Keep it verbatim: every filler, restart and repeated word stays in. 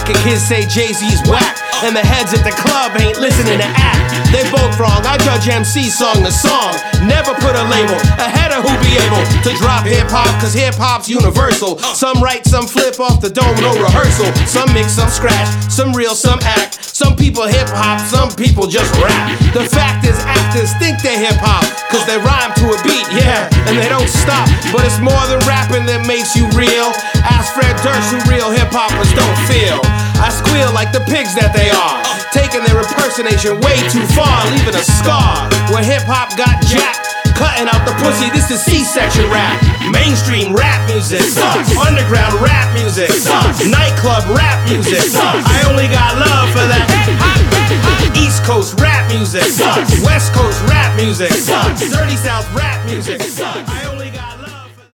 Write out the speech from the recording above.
whack and kids say Jay-Z's whack, and the heads at the club ain't listening to act. They both wrong, I judge M C song to song. Never put a label ahead of who be able to drop hip-hop, cause hip-hop's universal. Some write, some flip off the dome, no rehearsal. Some mix, some scratch, some real, some act. Some people hip-hop, some people just rap. The fact is actors think they're hip-hop, cause they rhyme to a beat, yeah, and they don't stop. But it's more than rapping that makes you real. Ask Fred Durst who real hip-hoppers don't feel. I squeal like the pigs that they are, taking their impersonation way too far, leaving a scar. Where hip-hop got jacked, cutting out the pussy, this is C-section rap. Mainstream rap music sucks. Underground rap music sucks. Nightclub rap music sucks. I only got love for that hip-hop. East Coast rap music sucks. West Coast rap music sucks. Dirty South rap music sucks. I only got